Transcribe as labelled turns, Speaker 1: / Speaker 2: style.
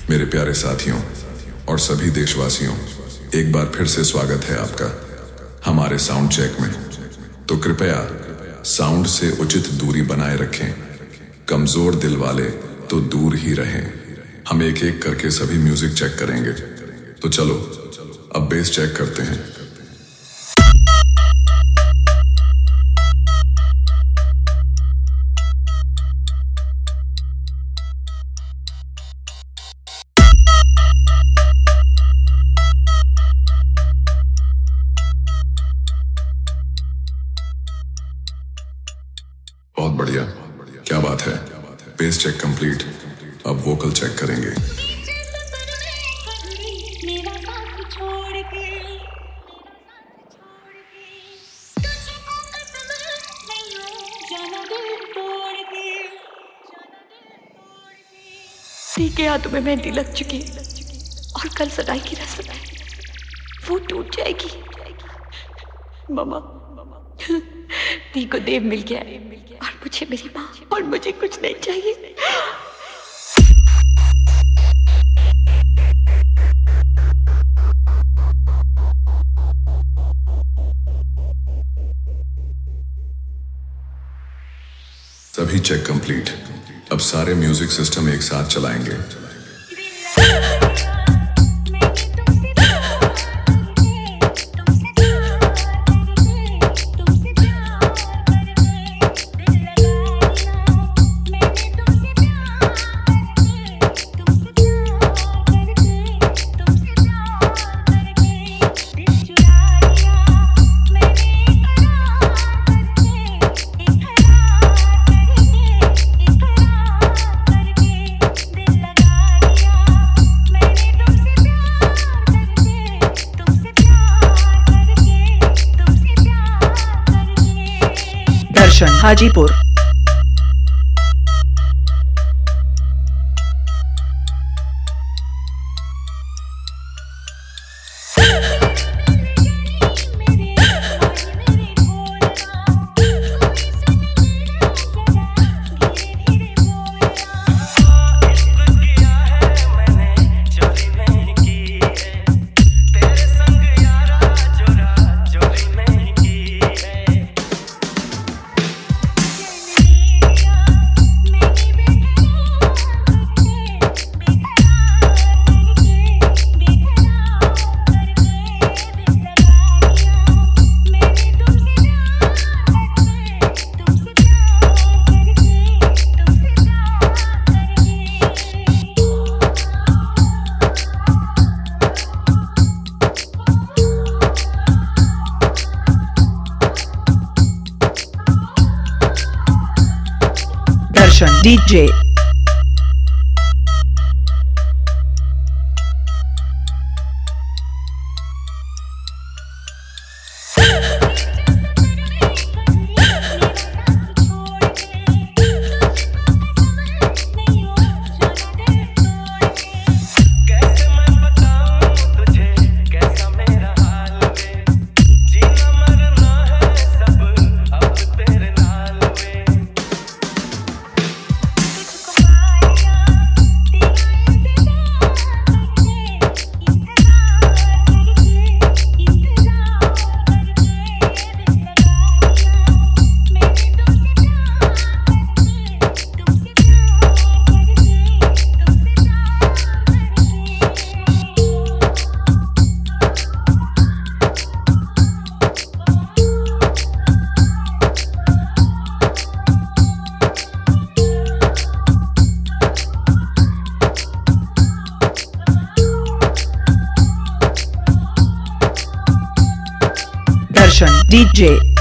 Speaker 1: मेरे प्यारे साथियों और सभी देशवासियों, एक बार फिर से स्वागत है आपका हमारे साउंड चेक में। तो कृपया साउंड से उचित दूरी बनाए रखें। कमजोर दिल वाले तो दूर ही रहें। हम एक एक करके सभी म्यूजिक चेक करेंगे। तो चलो अब बेस चेक करते हैं। बहुत बढ़िया, क्या बात है। Base check complete. अब वोकल चेक करेंगे।
Speaker 2: दी के हाथों में मेहंदी लग चुकी और कल सगाई की रस्म है, वो टूट जाएगी। मामा, दी को देव मिल गया और मुझे मेरी माँ और मुझे कुछ नहीं चाहिए।
Speaker 1: सभी चेक कंप्लीट। अब सारे म्यूजिक सिस्टम एक साथ चलाएंगे।
Speaker 3: दर्शन हाजीपुर। दर्शन डीजे। दर्शन डीजे।